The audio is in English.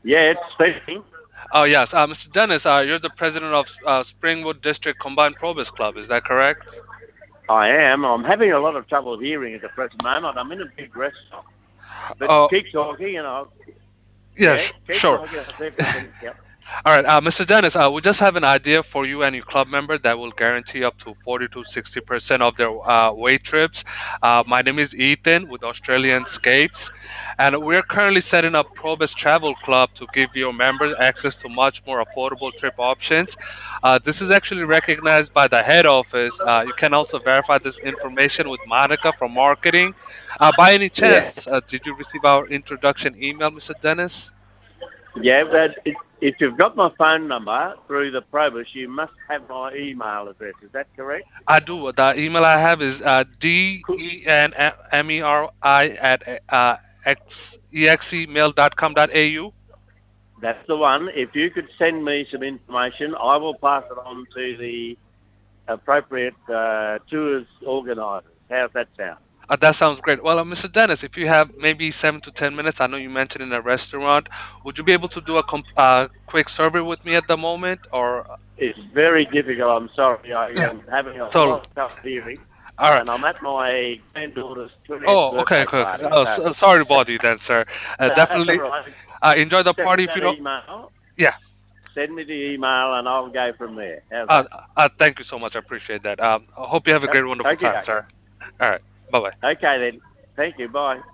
Yeah, it's speaking. Oh, yes. Mr. Dennis, you're the president of Springwood District Combined Probus Club. Is that correct? I am. I'm having a lot of trouble hearing at the present moment. I'm in a big restaurant. But Oh, keep talking, and I'll. yes, Yeah, keep sure. talking. I'll see if I can. Yep. All right, Mr. Dennis, we just have an idea for you and your club member that will guarantee up to 40 to 60% of their way trips. My name is Ethan with Australian Scapes, and we're currently setting up Probus Travel Club to give your members access to much more affordable trip options. This is actually recognized by the head office. You can also verify this information with Monica from marketing. By any chance, Yeah. did you receive our introduction email, Mr. Dennis? Yeah, but if you've got my phone number through the Probus, you must have my email address. Is that correct? I do. The email I have is denmeri at exemail.com.au. That's the one. If you could send me some information, I will pass it on to the appropriate tours organisers. How's that sound? That sounds great. Well, Mr. Dennis, if you have maybe 7 to 10 minutes, I know you mentioned in a restaurant. Would you be able to do a quick survey with me at the moment, or It's very difficult. I'm sorry. I yeah? am having a So, lot of trouble hearing, all right. and I'm at my granddaughter's 20th Oh, okay, birthday okay. Okay. party. Oh, So sorry to bother you then, sir. that's all Definitely right. enjoy the Send me party if you that don't. email. Yeah. Send me the email, and I'll go from there. How's Uh, that? Thank you so much. I appreciate that. I hope you have a great, wonderful Okay, time, okay. sir. All right. Bye bye. Okay then. Thank you. Bye.